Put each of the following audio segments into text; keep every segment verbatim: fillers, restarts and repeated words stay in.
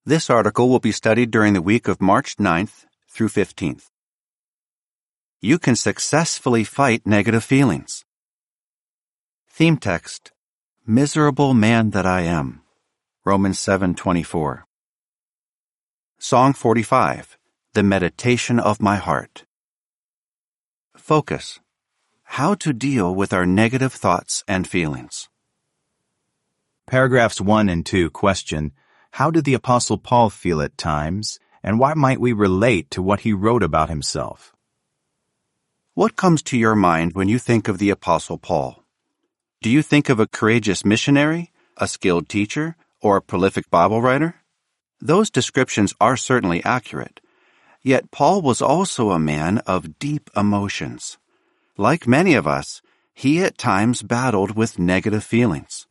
This article will be studied during the week of March ninth through fifteenth. You can successfully fight negative feelings. Theme text: Miserable man that I am. Romans seven twenty-four. Song forty-five. The meditation of my heart. Focus: how to deal with our negative thoughts and feelings. Paragraphs one and two question, how did the Apostle Paul feel at times, and why might we relate to what he wrote about himself? What comes to your mind when you think of the Apostle Paul? Do you think of a courageous missionary, a skilled teacher, or a prolific Bible writer? Those descriptions are certainly accurate. Yet Paul was also a man of deep emotions. Like many of us, he at times battled with negative feelings.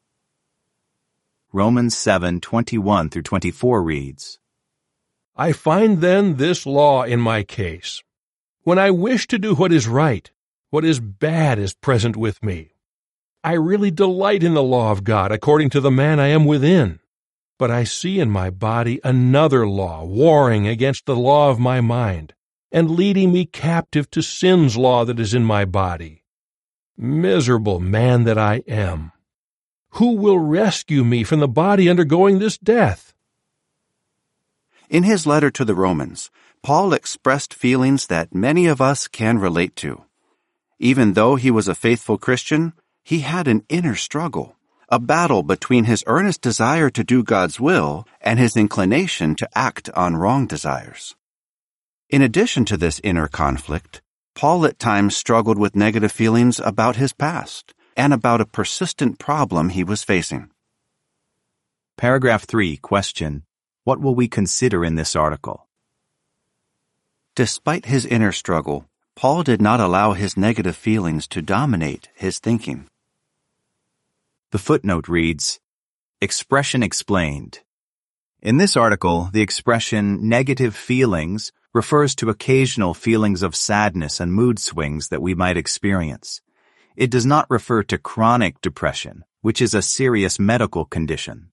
Romans seven twenty-one through twenty-four reads, I find then this law in my case. When I wish to do what is right, what is bad is present with me. I really delight in the law of God according to the man I am within. But I see in my body another law warring against the law of my mind, and leading me captive to sin's law that is in my body. Miserable man that I am! Who will rescue me from the body undergoing this death? In his letter to the Romans, Paul expressed feelings that many of us can relate to. Even though he was a faithful Christian, he had an inner struggle, a battle between his earnest desire to do God's will and his inclination to act on wrong desires. In addition to this inner conflict, Paul at times struggled with negative feelings about his past and about a persistent problem he was facing. Paragraph three question, what will we consider in this article? Despite his inner struggle, Paul did not allow his negative feelings to dominate his thinking. The footnote reads, Expression explained. In this article, the expression negative feelings refers to occasional feelings of sadness and mood swings that we might experience. It does not refer to chronic depression, which is a serious medical condition.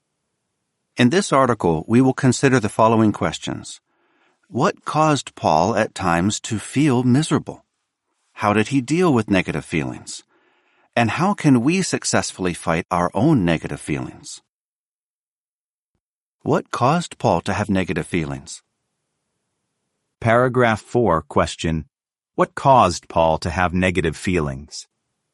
In this article, we will consider the following questions. What caused Paul at times to feel miserable? How did he deal with negative feelings? And how can we successfully fight our own negative feelings? What caused Paul to have negative feelings? Paragraph four question, what caused Paul to have negative feelings?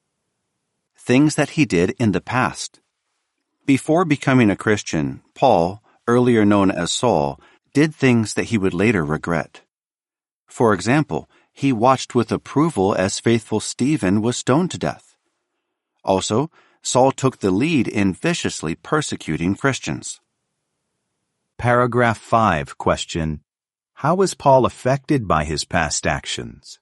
Things that he did in the past. Before becoming a Christian, Paul, earlier known as Saul, did things that he would later regret. For example, he watched with approval as faithful Stephen was stoned to death. Also, Saul took the lead in viciously persecuting Christians. Paragraph five question, how was Paul affected by his past actions?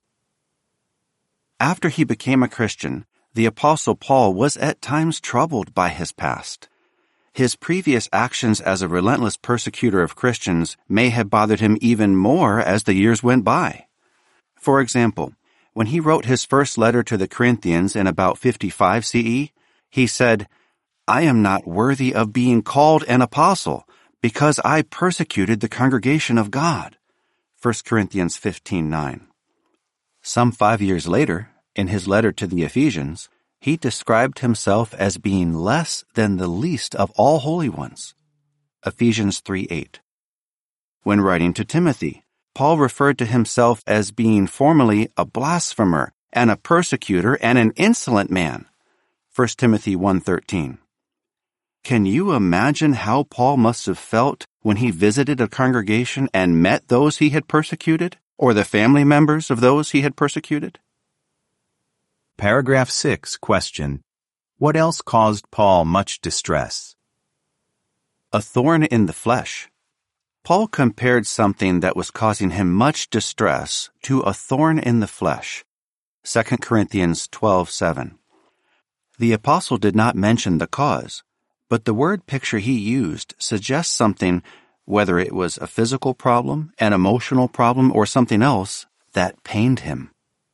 After he became a Christian, the Apostle Paul was at times troubled by his past. His previous actions as a relentless persecutor of Christians may have bothered him even more as the years went by. For example, when he wrote his first letter to the Corinthians in about fifty-five C E, he said, I am not worthy of being called an apostle because I persecuted the congregation of God. First Corinthians fifteen nine. Some five years later, in his letter to the Ephesians, he described himself as being less than the least of all holy ones. Ephesians three eight. When writing to Timothy, Paul referred to himself as being formerly a blasphemer and a persecutor and an insolent man. First Timothy one thirteen. Can you imagine how Paul must have felt when he visited a congregation and met those he had persecuted, or the family members of those he had persecuted? Paragraph six question, what else caused Paul much distress? A thorn in the flesh. Paul compared something that was causing him much distress to a thorn in the flesh. Second Corinthians twelve seven. The apostle did not mention the cause, but the word picture he used suggests something, whether it was a physical problem, an emotional problem, or something else, that pained him.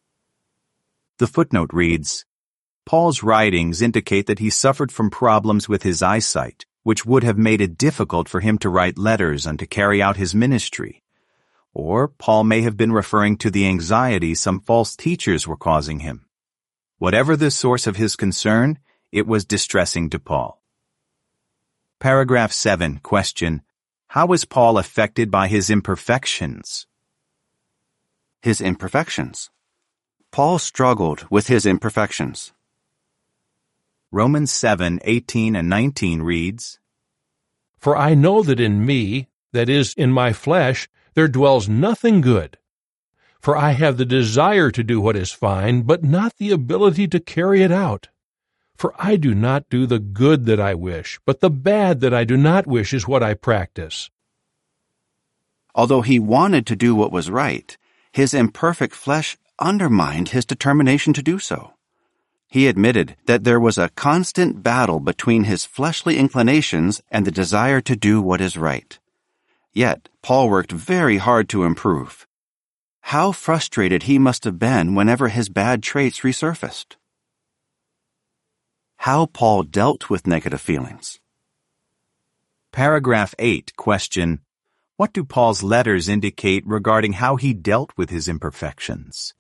The footnote reads, Paul's writings indicate that he suffered from problems with his eyesight, which would have made it difficult for him to write letters and to carry out his ministry. Or Paul may have been referring to the anxiety some false teachers were causing him. Whatever the source of his concern, it was distressing to Paul. Paragraph seven, question: how was Paul affected by his imperfections? His imperfections. Paul struggled with his imperfections. Romans seven, eighteen and nineteen reads, For I know that in me, that is, in my flesh, there dwells nothing good. For I have the desire to do what is fine, but not the ability to carry it out. For I do not do the good that I wish, but the bad that I do not wish is what I practice. Although he wanted to do what was right, his imperfect flesh undermined his determination to do so. He admitted that there was a constant battle between his fleshly inclinations and the desire to do what is right. Yet, Paul worked very hard to improve. How frustrated he must have been whenever his bad traits resurfaced. How Paul dealt with negative feelings. Paragraph eight, question: what do Paul's letters indicate regarding how he dealt with his imperfections?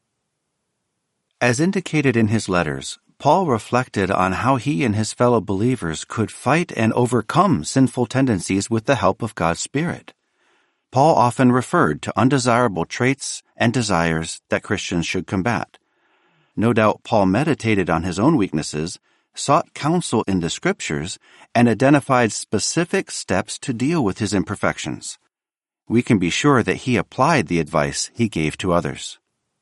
As indicated in his letters, Paul reflected on how he and his fellow believers could fight and overcome sinful tendencies with the help of God's Spirit. Paul often referred to undesirable traits and desires that Christians should combat. No doubt Paul meditated on his own weaknesses, sought counsel in the Scriptures, and identified specific steps to deal with his imperfections. We can be sure that he applied the advice he gave to others.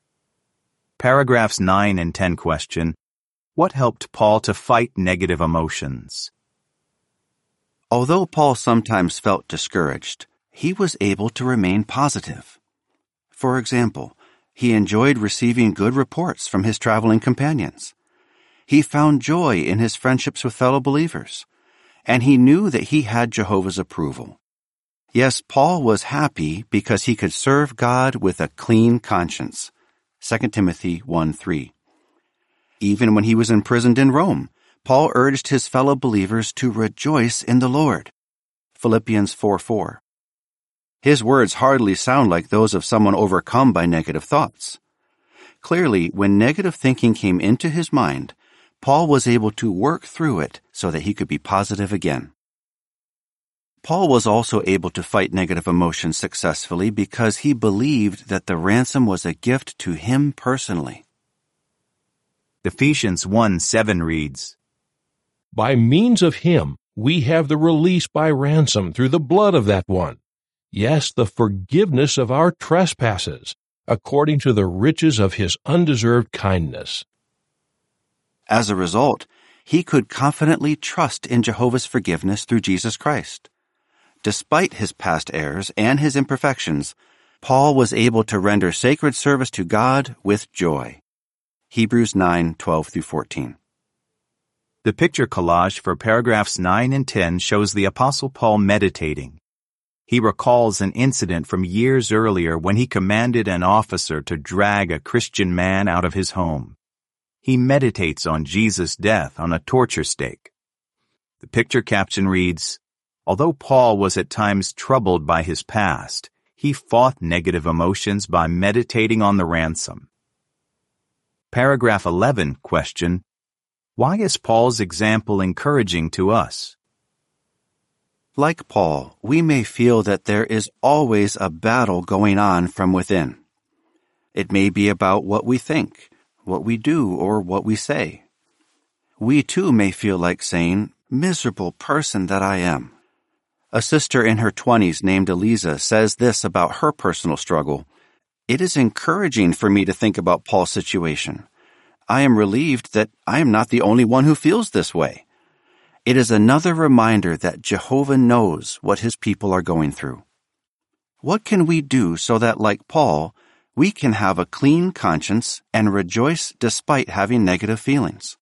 Paragraphs nine and ten question: what helped Paul to fight negative emotions? Although Paul sometimes felt discouraged, he was able to remain positive. For example, he enjoyed receiving good reports from his traveling companions. He found joy in his friendships with fellow believers, and he knew that he had Jehovah's approval. Yes, Paul was happy because he could serve God with a clean conscience. Second Timothy one three. Even when he was imprisoned in Rome, Paul urged his fellow believers to rejoice in the Lord. Philippians four four. His words hardly sound like those of someone overcome by negative thoughts. Clearly, when negative thinking came into his mind, Paul was able to work through it so that he could be positive again. Paul was also able to fight negative emotions successfully because he believed that the ransom was a gift to him personally. Ephesians one seven reads, By means of him we have the release by ransom through the blood of that one. Yes, the forgiveness of our trespasses, according to the riches of his undeserved kindness. As a result, he could confidently trust in Jehovah's forgiveness through Jesus Christ. Despite his past errors and his imperfections, Paul was able to render sacred service to God with joy. Hebrews nine twelve through fourteen. The picture collage for paragraphs nine and ten shows the Apostle Paul meditating. He recalls an incident from years earlier when he commanded an officer to drag a Christian man out of his home. He meditates on Jesus' death on a torture stake. The picture caption reads, Although Paul was at times troubled by his past, he fought negative emotions by meditating on the ransom. Paragraph eleven, question: why is Paul's example encouraging to us? Like Paul, we may feel that there is always a battle going on from within. It may be about what we think, what we do, or what we say. We too may feel like saying, "Miserable person that I am." A sister in her twenties named Eliza says this about her personal struggle: "It is encouraging for me to think about Paul's situation. I am relieved that I am not the only one who feels this way. It is another reminder that Jehovah knows what his people are going through." What can we do so that, like Paul, we can have a clean conscience and rejoice despite having negative feelings?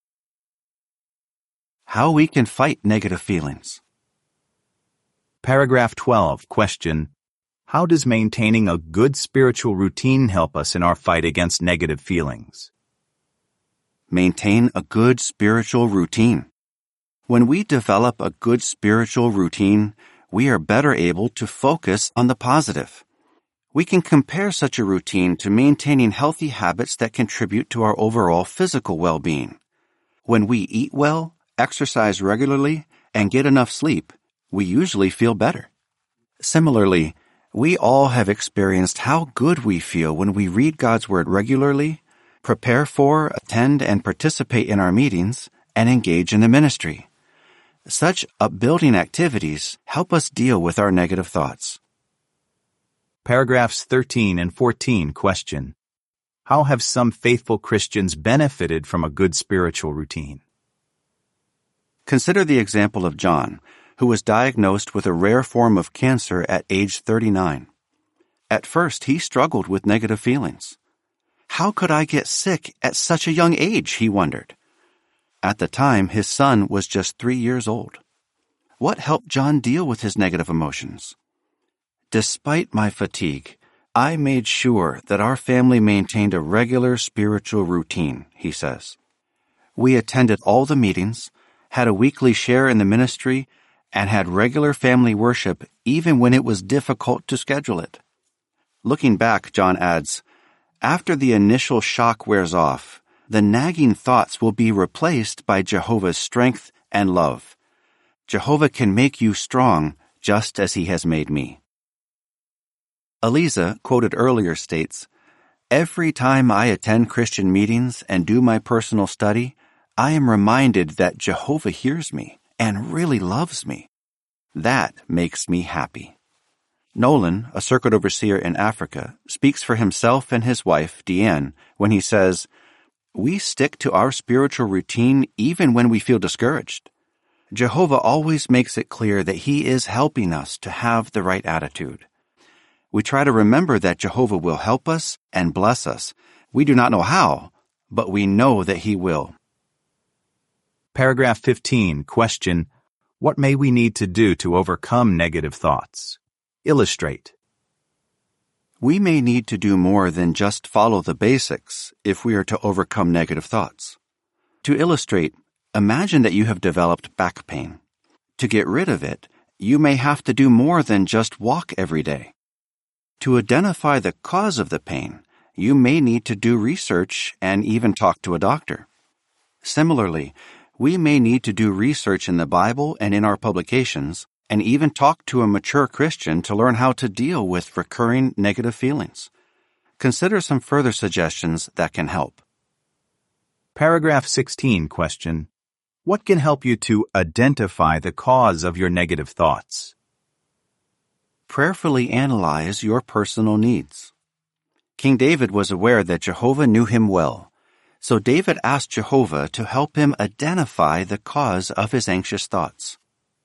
How we can fight negative feelings. Paragraph twelve, question: how does maintaining a good spiritual routine help us in our fight against negative feelings? Maintain a good spiritual routine. When we develop a good spiritual routine, we are better able to focus on the positive. We can compare such a routine to maintaining healthy habits that contribute to our overall physical well-being. When we eat well, exercise regularly, and get enough sleep, we usually feel better. Similarly, we all have experienced how good we feel when we read God's Word regularly, prepare for, attend, and participate in our meetings, and engage in the ministry. Such upbuilding activities help us deal with our negative thoughts. Paragraphs thirteen and fourteen question: How have some faithful Christians benefited from a good spiritual routine? Consider the example of John, who was diagnosed with a rare form of cancer at age thirty-nine. At first, he struggled with negative feelings. How could I get sick at such a young age, he wondered. At the time, his son was just three years old. What helped John deal with his negative emotions? Despite my fatigue, I made sure that our family maintained a regular spiritual routine, he says. We attended all the meetings, had a weekly share in the ministry, and had regular family worship even when it was difficult to schedule it. Looking back, John adds, after the initial shock wears off, the nagging thoughts will be replaced by Jehovah's strength and love. Jehovah can make you strong just as he has made me. Eliza, quoted earlier, states, every time I attend Christian meetings and do my personal study, I am reminded that Jehovah hears me and really loves me. That makes me happy. Nolan, a circuit overseer in Africa, speaks for himself and his wife, Deanne, when he says, we stick to our spiritual routine even when we feel discouraged. Jehovah always makes it clear that he is helping us to have the right attitude. We try to remember that Jehovah will help us and bless us. We do not know how, but we know that he will. Paragraph fifteen, question: What may we need to do to overcome negative thoughts? Illustrate. We may need to do more than just follow the basics if we are to overcome negative thoughts. To illustrate, imagine that you have developed back pain. To get rid of it, you may have to do more than just walk every day. To identify the cause of the pain, you may need to do research and even talk to a doctor. Similarly, we may need to do research in the Bible and in our publications, and even talk to a mature Christian to learn how to deal with recurring negative feelings. Consider some further suggestions that can help. Paragraph sixteen, question: What can help you to identify the cause of your negative thoughts? Prayerfully analyze your personal needs. King David was aware that Jehovah knew him well, so David asked Jehovah to help him identify the cause of his anxious thoughts.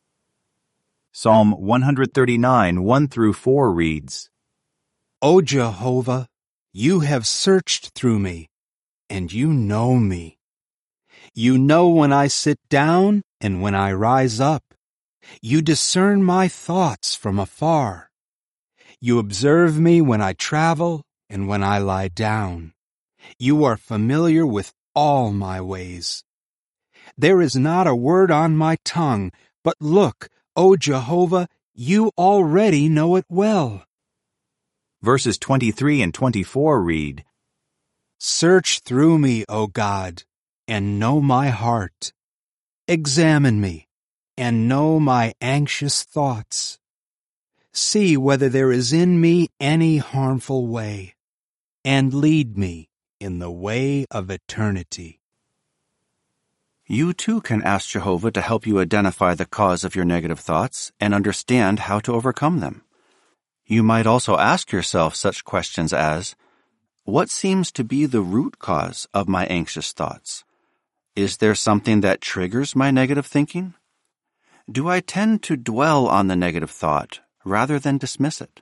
Psalm one thirty-nine, one through four reads, O Jehovah, you have searched through me, and you know me. You know when I sit down and when I rise up. You discern my thoughts from afar. You observe me when I travel and when I lie down. You are familiar with all my ways. There is not a word on my tongue, but look, O Jehovah, you already know it well. Verses twenty-three and twenty-four read, Search through me, O God, and know my heart. Examine me, and know my anxious thoughts. See whether there is in me any harmful way, and lead me in the way of eternity. You too can ask Jehovah to help you identify the cause of your negative thoughts and understand how to overcome them. You might also ask yourself such questions as, what seems to be the root cause of my anxious thoughts? Is there something that triggers my negative thinking? Do I tend to dwell on the negative thought rather than dismiss it?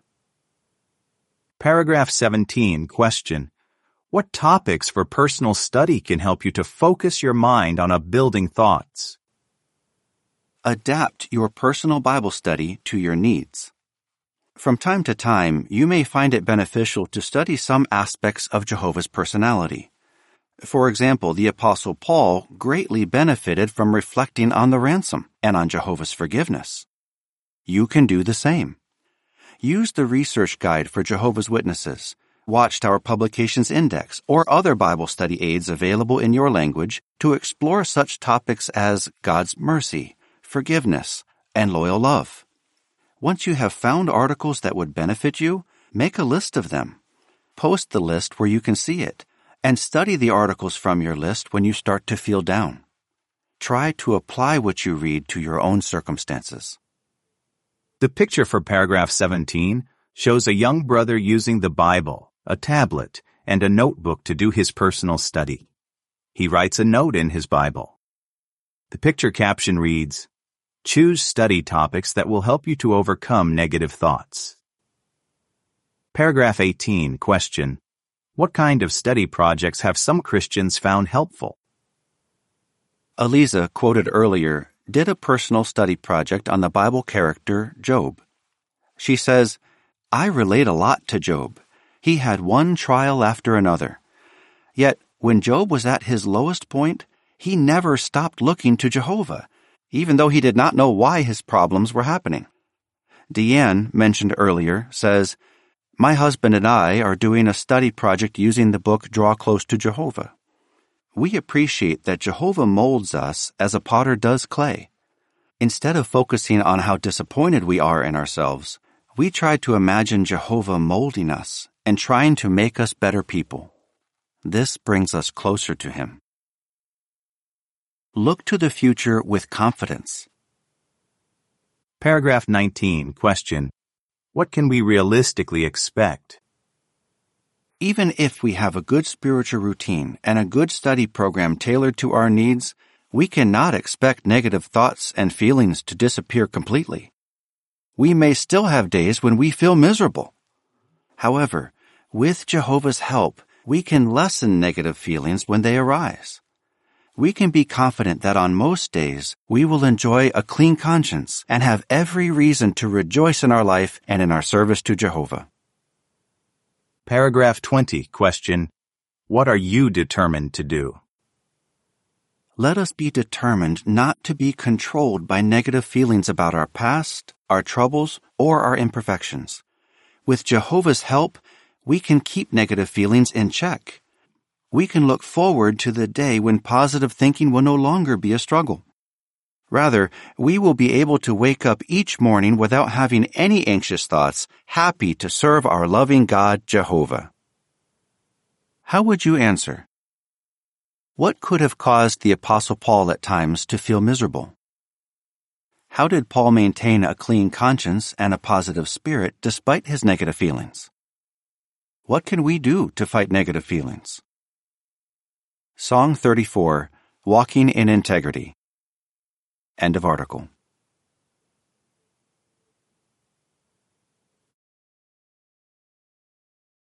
Paragraph seventeen, question: What topics for personal study can help you to focus your mind on upbuilding thoughts? Adapt your personal Bible study to your needs. From time to time, you may find it beneficial to study some aspects of Jehovah's personality. For example, the Apostle Paul greatly benefited from reflecting on the ransom and on Jehovah's forgiveness. You can do the same. Use the Research Guide for Jehovah's Witnesses, Watchtower Publications Index, or other Bible study aids available in your language to explore such topics as God's mercy, forgiveness, and loyal love. Once you have found articles that would benefit you, make a list of them. Post the list where you can see it, and study the articles from your list when you start to feel down. Try to apply what you read to your own circumstances. The picture for paragraph seventeen shows a young brother using the Bible, a tablet, and a notebook to do his personal study. He writes a note in his Bible. The picture caption reads, "Choose study topics that will help you to overcome negative thoughts." Paragraph eighteen, question: What kind of study projects have some Christians found helpful? Eliza, quoted earlier, did a personal study project on the Bible character Job. She says, "I relate a lot to Job. He had one trial after another. Yet, when Job was at his lowest point, he never stopped looking to Jehovah, even though he did not know why his problems were happening." Deanne, mentioned earlier, says, "My husband and I are doing a study project using the book Draw Close to Jehovah. We appreciate that Jehovah molds us as a potter does clay. Instead of focusing on how disappointed we are in ourselves, we try to imagine Jehovah molding us and trying to make us better people. This brings us closer to Him." Look to the future with confidence. Paragraph nineteen, question: What can we realistically expect? Even if we have a good spiritual routine and a good study program tailored to our needs, we cannot expect negative thoughts and feelings to disappear completely. We may still have days when we feel miserable. However, with Jehovah's help, we can lessen negative feelings when they arise. We can be confident that on most days, we will enjoy a clean conscience and have every reason to rejoice in our life and in our service to Jehovah. Paragraph twenty, question: What are you determined to do? Let us be determined not to be controlled by negative feelings about our past, our troubles, or our imperfections. With Jehovah's help, we can keep negative feelings in check. We can look forward to the day when positive thinking will no longer be a struggle. Rather, we will be able to wake up each morning without having any anxious thoughts, happy to serve our loving God, Jehovah. How would you answer? What could have caused the Apostle Paul at times to feel miserable? How did Paul maintain a clean conscience and a positive spirit despite his negative feelings? What can we do to fight negative feelings? Song thirty-four, Walking in Integrity. End of article.